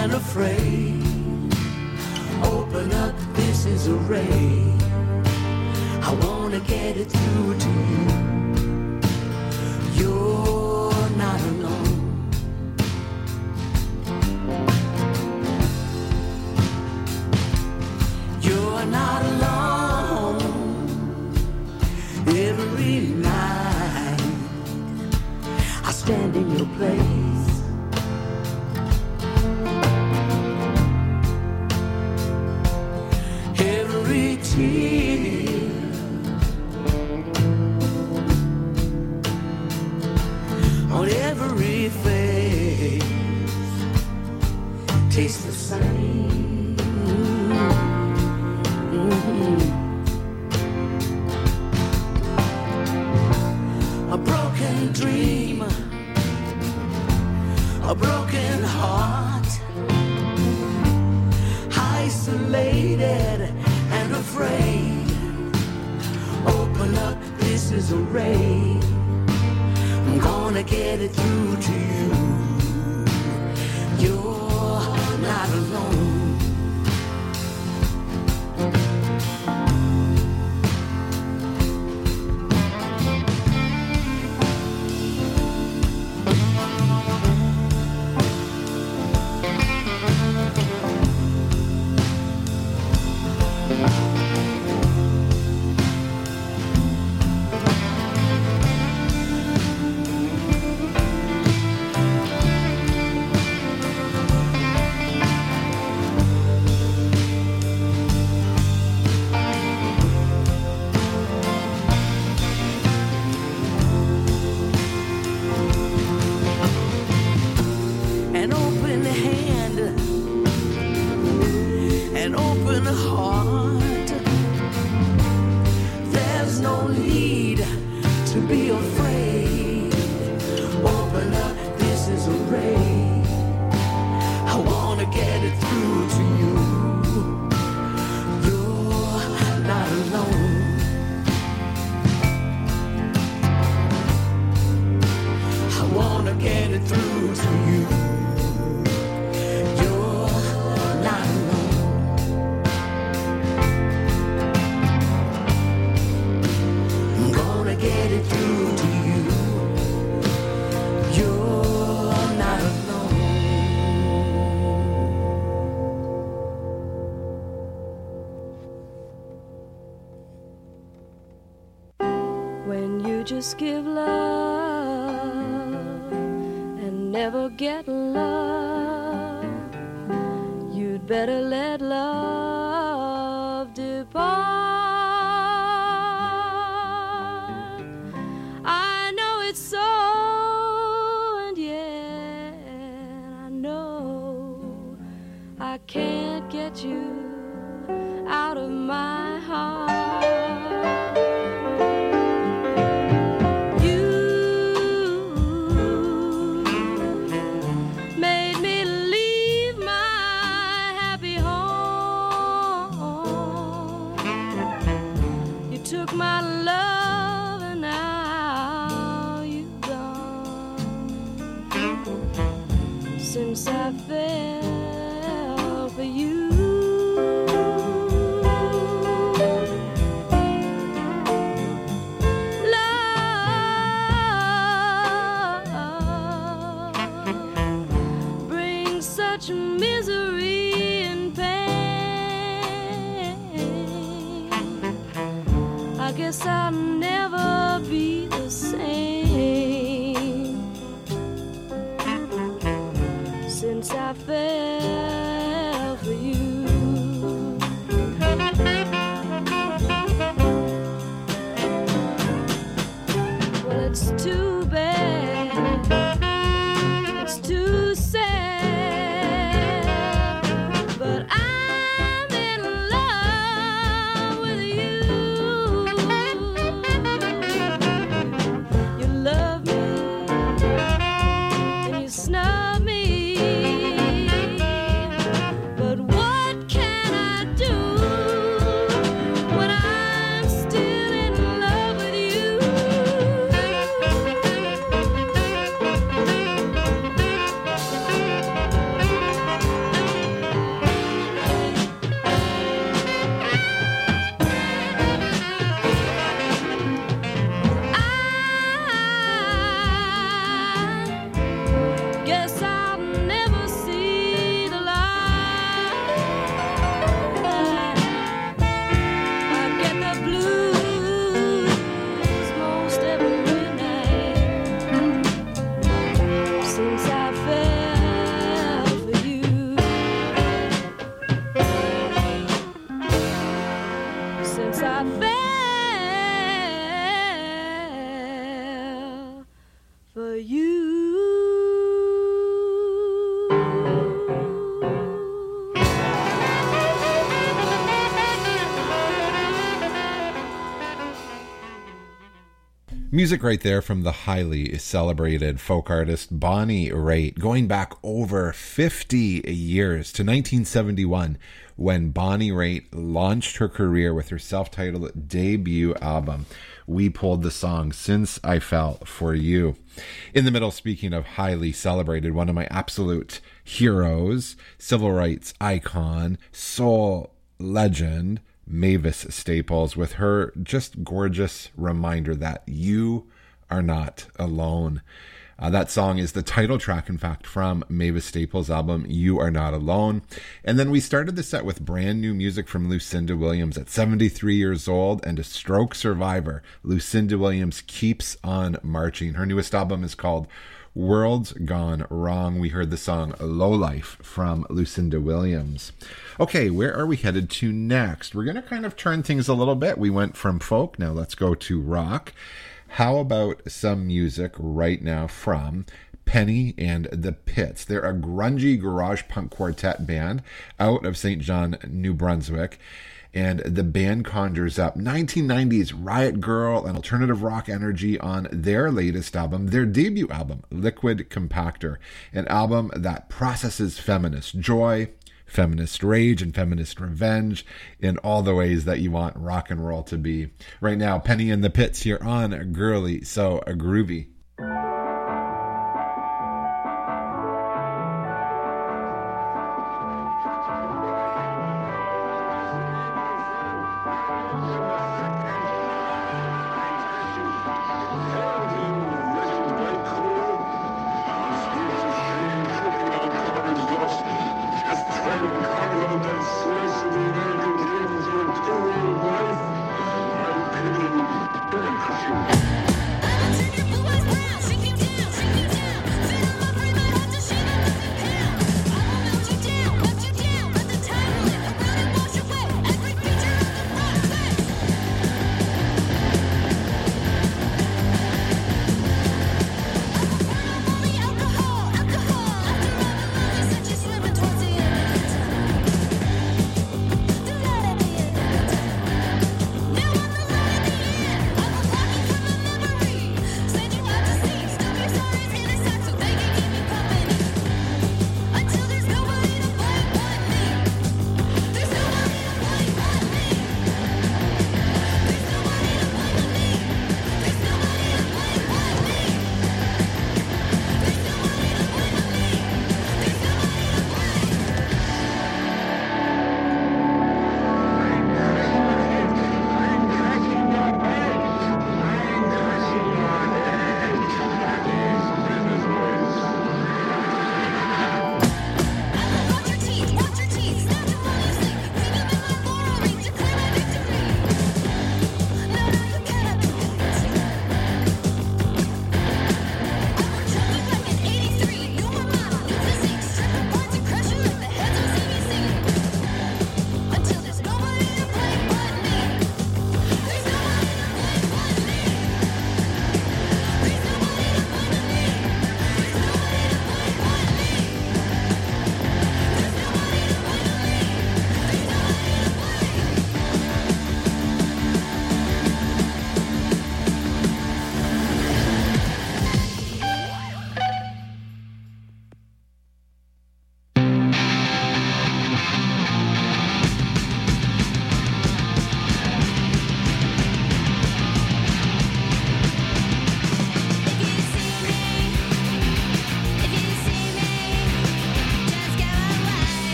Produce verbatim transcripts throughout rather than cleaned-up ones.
and afraid. Open up, this is a ray. I wanna get it through to you. You're not alone. You're not alone. Every night I stand in your place. Every tear on every face tastes the same. Mm-hmm. A broken dream, a broken heart, isolated and afraid. Open up, this is a ray. I'm gonna get it through to you. You're not alone. Just give love and never get love. You'd better let love depart. I know it's so, and yet I know I can't get you out of my heart. Since I fell for you, love brings such misery and pain. I guess I'll never be the same since I fell for you. Well, it's too bad, it's too sad, but I'm in love with you. You love me and you snub me. Music right there from the highly celebrated folk artist Bonnie Raitt, going back over fifty years to nineteen seventy-one, when Bonnie Raitt launched her career with her self-titled debut album. We pulled the song Since I Fell For You. In the middle, speaking of highly celebrated, one of my absolute heroes, civil rights icon, soul legend, Mavis Staples, with her just gorgeous reminder that you are not alone. Uh, that song is the title track, in fact, from Mavis Staples' album, You Are Not Alone. And then we started the set with brand new music from Lucinda Williams at seventy-three years old and a stroke survivor. Lucinda Williams keeps on marching. Her newest album is called World's Gone Wrong. We heard the song Lowlife from Lucinda Williams. Okay, where are we headed to next? We're going to kind of turn things a little bit. We went from folk, now let's go to rock. How about some music right now from Penny and the Pits? They're a grungy garage punk quartet band out of Saint John, New Brunswick. And the band conjures up nineteen nineties Riot Girl and alternative rock energy on their latest album, their debut album, Liquid Compactor, an album that processes feminist joy, feminist rage, and feminist revenge in all the ways that you want rock and roll to be. Right now, Penny and the Pits here on Girly So Groovy. Thank you.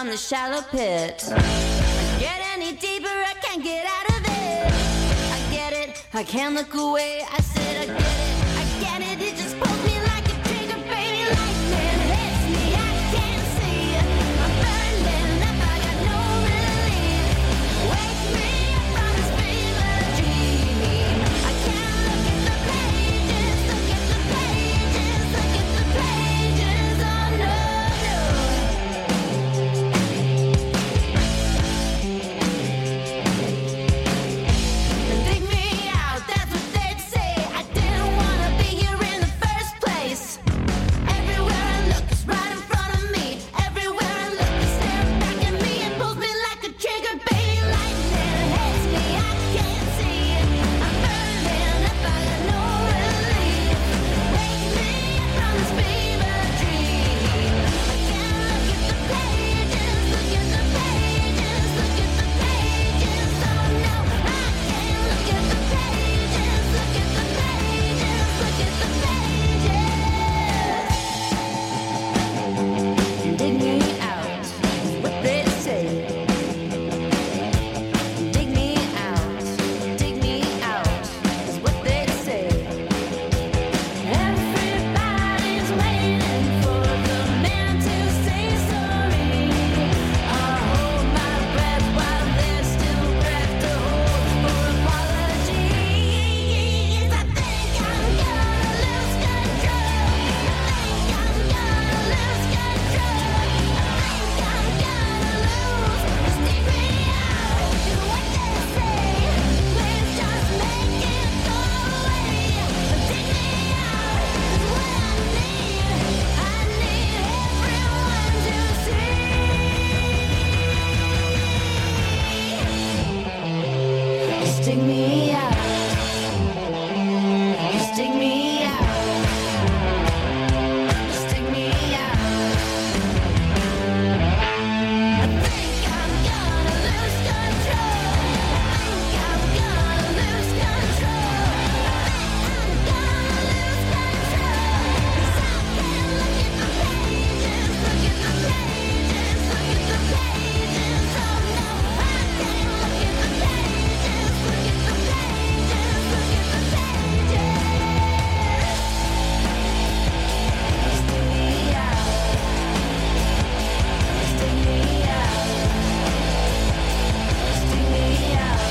from the shallow pit. I get any deeper, I can't get out of it. I get it, I can't look away. I said I get it, I get it. It just pulls me like a trigger, baby. Lightning hits me, I can't see. I'm burning up, I got no relief. Wake me up from this fever dream. I can't look at the pages, look at the pages, look at the pages. Oh no, dig me out, that's what they'd say. I didn't wanna be here in the first place. Everywhere I look is right in front of me. Everywhere I look is staring back at me. It pulls me like a trigger, baby. Lightning hits me, I can't see. I'm burning up, I got no relief. Wake me up from this fever dream. I can't look at the pages, look at the pages, look at the pages. Oh no, I can't look at the pages, look at the pages, look at the pages. Dig me out, what they say. Dig me out, dig me out, is what they say. Everybody's waiting for the man to say sorry. I hold my breath while there's still breath to hold for apologies. I think I'm gonna lose control. I think I'm gonna lose control. I think I'm gonna lose. Just dig me out, is what they say. Please just make it go away. Dig me out is what I need. I need everyone to see. Just dig me out. Just dig me out. Just dig me out. I think I'm gonna lose control. I think I'm gonna lose control. I think I'm gonna lose control. 'Cause I can't look at the pages, look at the pages, look at the pages. Oh no, I can't look at the pages, look at the pages, look at the pages. Just dig me out. Just dig me out. Just dig me out.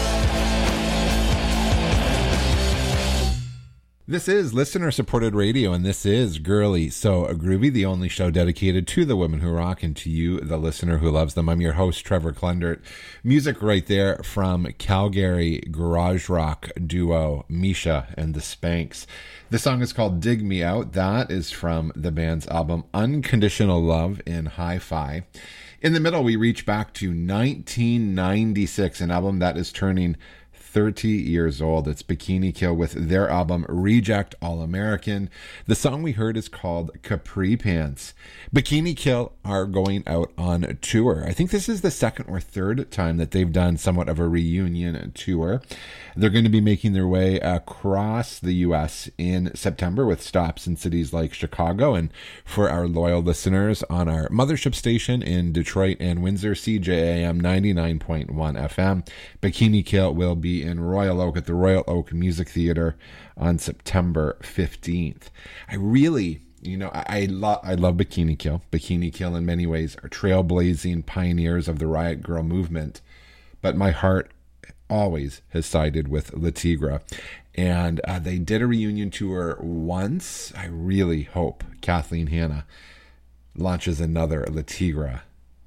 This is listener-supported radio, and this is Girly So Groovy, the only show dedicated to the women who rock and to you, the listener who loves them. I'm your host, Trevor Klundert. Music right there from Calgary garage rock duo Misha and the Spanks. The song is called Dig Me Out. That is from the band's album Unconditional Love in Hi-Fi. In the middle, we reach back to nineteen ninety-six, an album that is turning thirty years old. It's Bikini Kill with their album Reject All American. The song we heard is called Capri Pants. Bikini Kill are going out on tour. I think this is the second or third time that they've done somewhat of a reunion tour. They're going to be making their way across the U S in September with stops in cities like Chicago. And for our loyal listeners on our mothership station in Detroit and Windsor, C J A M ninety-nine point one F M, Bikini Kill will be in Royal Oak at the Royal Oak Music Theater on September fifteenth. I really, you know, I, I, lo- I love Bikini Kill. Bikini Kill in many ways are trailblazing pioneers of the Riot Grrrl movement, but my heart always has sided with Le Tigre. And uh, they did a reunion tour once. I really hope Kathleen Hanna launches another Le Tigre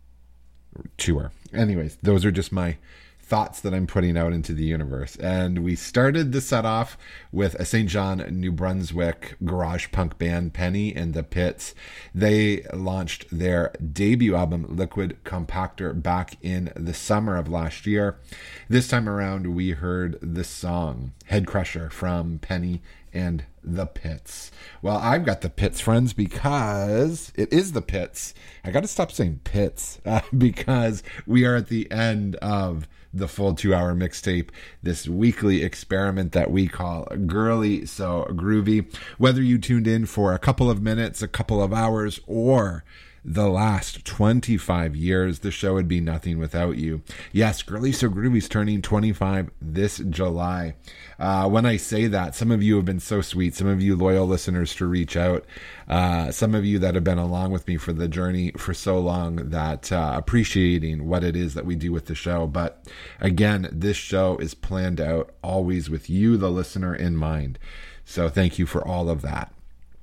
tour. Anyways, those are just my thoughts that I'm putting out into the universe. And we started the set off with a Saint John, New Brunswick garage punk band, Penny and the Pits. They launched their debut album, Liquid Compactor, back in the summer of last year. This time around, we heard the song Head Crusher from Penny and the Pits. Well, I've got the Pits, friends, because it is the Pits. I got to stop saying Pits uh, because we are at the end of the full two-hour mixtape, this weekly experiment that we call Girly So Groovy. Whether you tuned in for a couple of minutes, a couple of hours, or the last twenty-five years. The show would be nothing without you. Yes, Girly So Groovy's turning twenty-five this July. Uh, when I say that, some of you have been so sweet, some of you loyal listeners to reach out, uh, some of you that have been along with me for the journey for so long, that uh, appreciating what it is that we do with the show. But again, this show is planned out always with you, the listener, in mind. So thank you for all of that.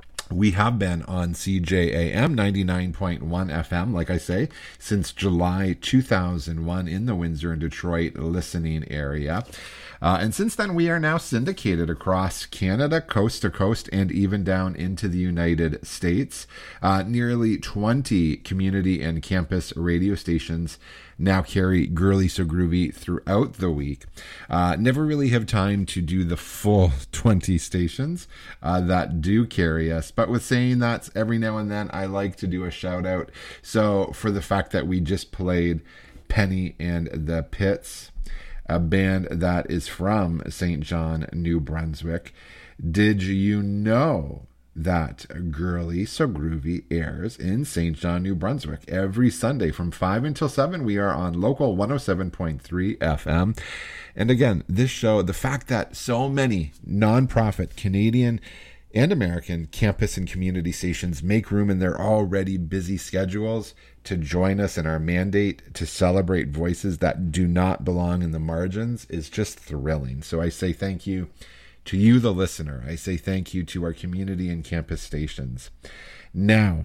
We have been on C J A M ninety-nine point one F M, like I say, since July two thousand one in the Windsor and Detroit listening area. Uh, and since then, we are now syndicated across Canada, coast to coast, and even down into the United States. Uh, nearly twenty community and campus radio stations now carry Girly So Groovy throughout the week. Uh, never really have time to do the full twenty stations uh, that do carry us. But with saying that, every now and then I like to do a shout out. So for the fact that we just played Penny and the Pits, a band that is from Saint John, New Brunswick. Did you know that Girly So Groovy airs in Saint John, New Brunswick every Sunday from five until seven? We are on local one oh seven point three F M. And again, this show, the fact that so many nonprofit Canadian and American campus and community stations make room in their already busy schedules to join us in our mandate to celebrate voices that do not belong in the margins is just thrilling. So I say thank you to you, the listener. I say thank you to our community and campus stations. Now,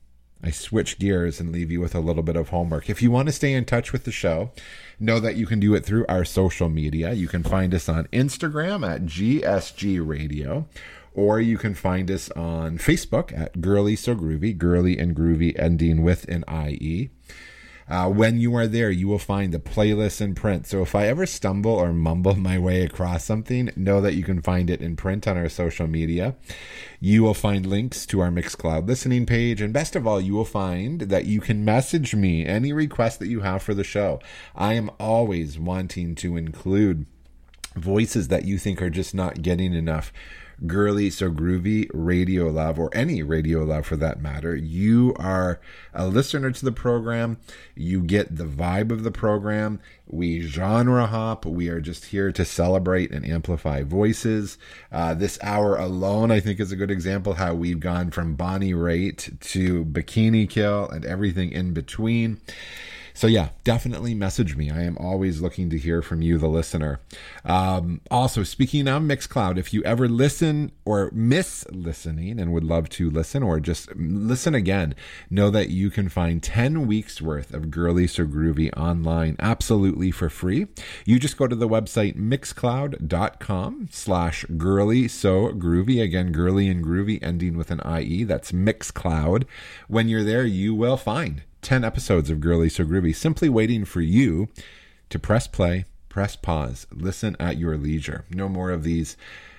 I switch gears and leave you with a little bit of homework. If you want to stay in touch with the show, know that you can do it through our social media. You can find us on Instagram at G S G Radio, or you can find us on Facebook at Girly So Groovy, Girly and Groovy ending with an I E. Uh, when you are there, you will find the playlist in print. So if I ever stumble or mumble my way across something, know that you can find it in print on our social media. You will find links to our Mixcloud listening page. And best of all, you will find that you can message me any request that you have for the show. I am always wanting to include voices that you think are just not getting enough Girly So Groovy radio love, or any radio love for that matter. You are a listener to the program. You get the vibe of the program. We genre hop. We are just here to celebrate and amplify voices. Uh, this hour alone, I think, is a good example how we've gone from Bonnie Raitt to Bikini Kill and everything in between. So yeah, definitely message me. I am always looking to hear from you, the listener. Um, also, speaking of Mixcloud, if you ever listen or miss listening and would love to listen or just listen again, know that you can find ten weeks worth of Girly So Groovy online absolutely for free. You just go to the website mixcloud.com slash Girly So Groovy. Again, Girly and Groovy ending with an I E. That's Mixcloud. When you're there, you will find ten episodes of Girly So Groovy, simply waiting for you to press play, press pause, listen at your leisure. No more of these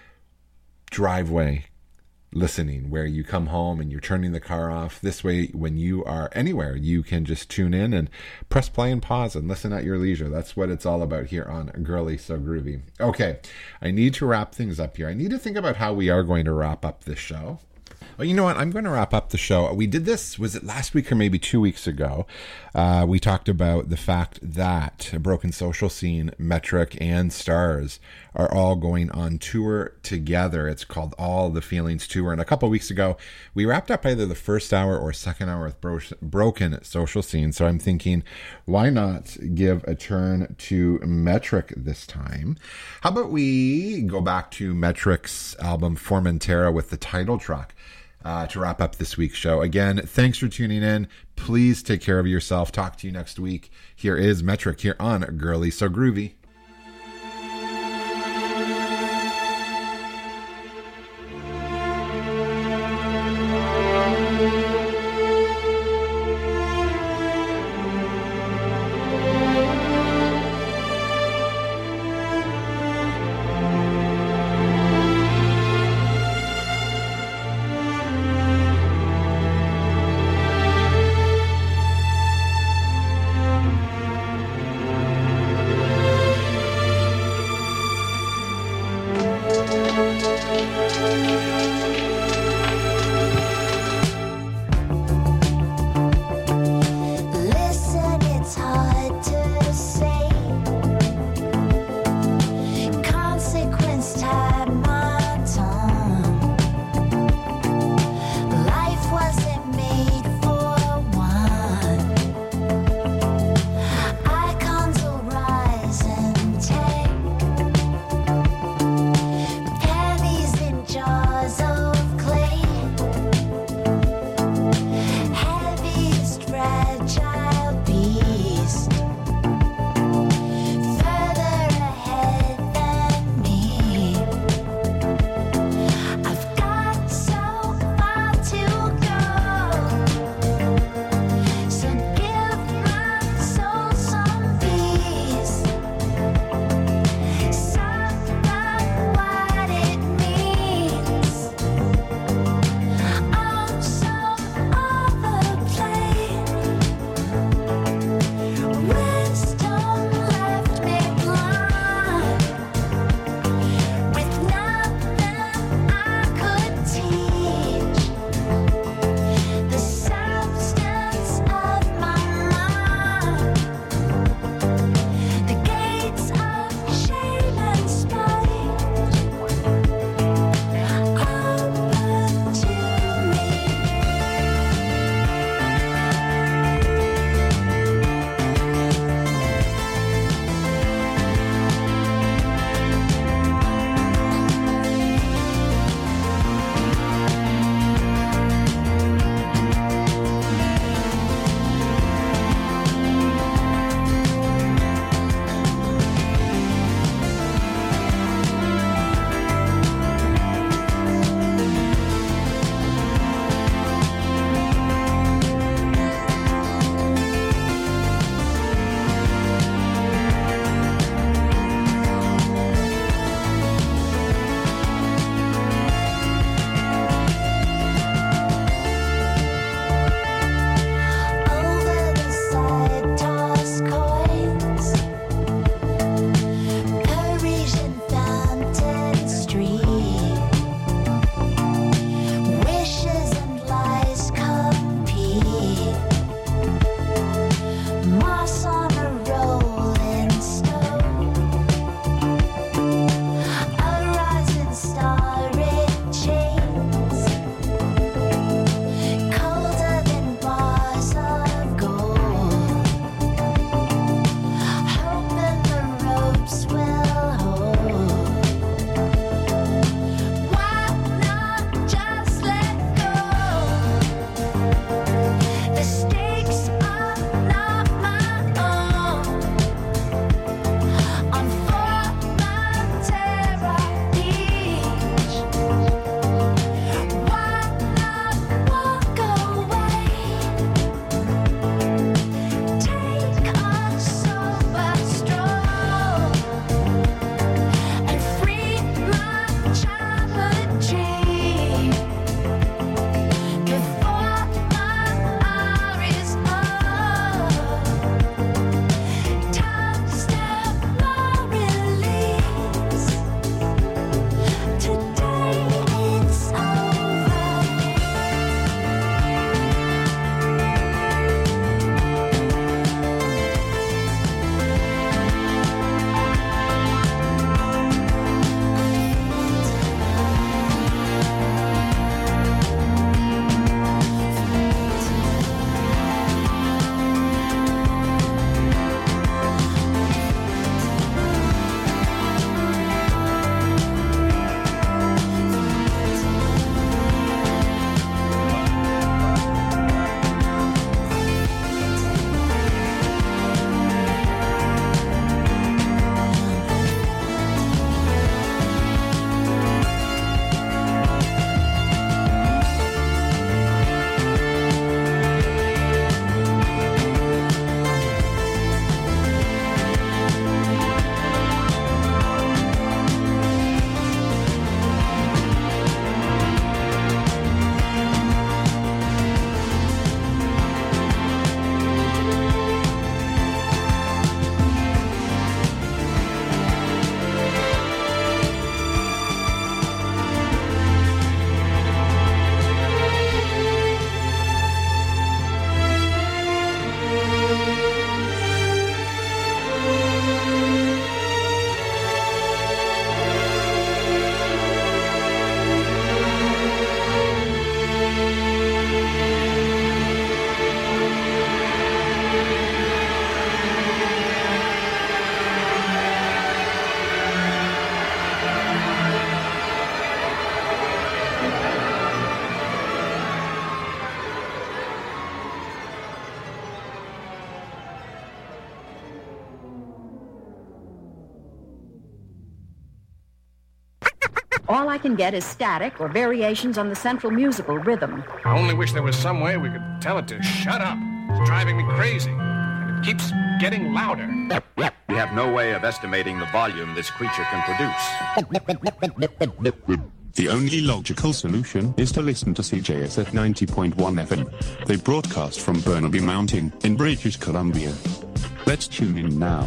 driveway listening where you come home and you're turning the car off. This way, when you are anywhere, you can just tune in and press play and pause and listen at your leisure. That's what it's all about here on Girly So Groovy. Okay, I need to wrap things up here. I need to think about how we are going to wrap up this show. Well, you know what? I'm going to wrap up the show. We did this, was it last week or maybe two weeks ago? Uh, we talked about the fact that Broken Social Scene, Metric, and Stars are all going on tour together. It's called All the Feelings Tour. And a couple weeks ago, we wrapped up either the first hour or second hour with Bro- Broken Social Scene. So I'm thinking, why not give a turn to Metric this time? How about we go back to Metric's album Formentera with the title track? Uh, to wrap up this week's show. Again, thanks for tuning in. Please take care of yourself. Talk to you next week. Here is Metric here on Girly So Groovy. All I can get is static or variations on the central musical rhythm. I only wish there was some way we could tell it to shut up. It's driving me crazy, and it keeps getting louder. We have no way of estimating the volume this creature can produce. The only logical solution is to listen to C J S at ninety point one F M. They broadcast from Burnaby Mountain in British Columbia. Let's tune in now.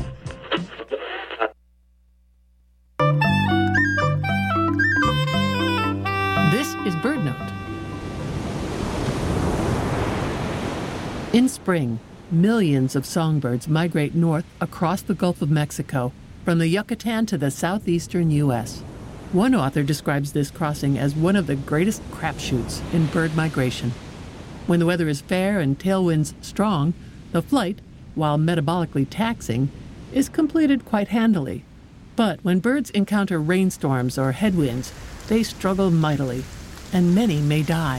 This is BirdNote. In spring, millions of songbirds migrate north across the Gulf of Mexico, from the Yucatan to the southeastern U S One author describes this crossing as one of the greatest crapshoots in bird migration. When the weather is fair and tailwinds strong, the flight, while metabolically taxing, is completed quite handily. But when birds encounter rainstorms or headwinds, they struggle mightily, and many may die.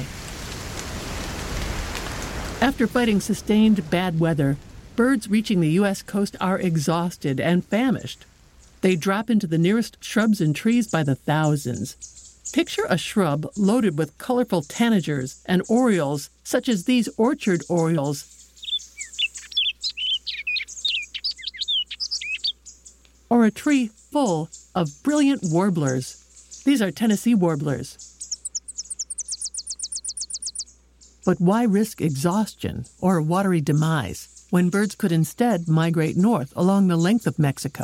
After fighting sustained bad weather, birds reaching the U S coast are exhausted and famished. They drop into the nearest shrubs and trees by the thousands. Picture a shrub loaded with colorful tanagers and orioles, such as these orchard orioles. Or a tree full of brilliant warblers. These are Tennessee warblers. But why risk exhaustion or watery demise when birds could instead migrate north along the length of Mexico?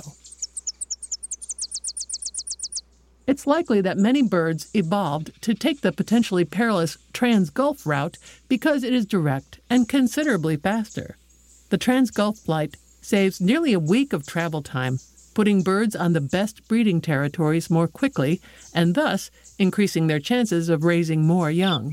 It's likely that many birds evolved to take the potentially perilous Trans-Gulf route because it is direct and considerably faster. The Trans-Gulf flight saves nearly a week of travel time, putting birds on the best breeding territories more quickly and thus increasing their chances of raising more young.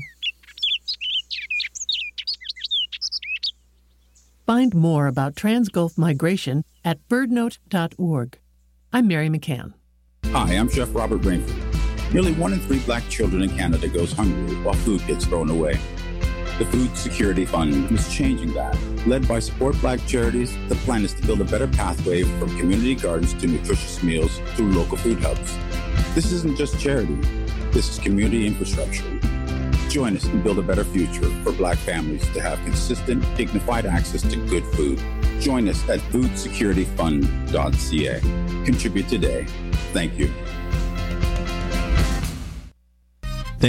Find more about Trans-Gulf migration at birdnote dot org. I'm Mary McCann. Hi, I'm Chef Robert Rainford. Nearly one in three black children in Canada goes hungry while food gets thrown away. The Food Security Fund is changing that. Led by Support Black Charities, the plan is to build a better pathway from community gardens to nutritious meals through local food hubs. This isn't just charity. This is community infrastructure. Join us and build a better future for black families to have consistent, dignified access to good food. Join us at food security fund dot c a. Contribute today. Thank you.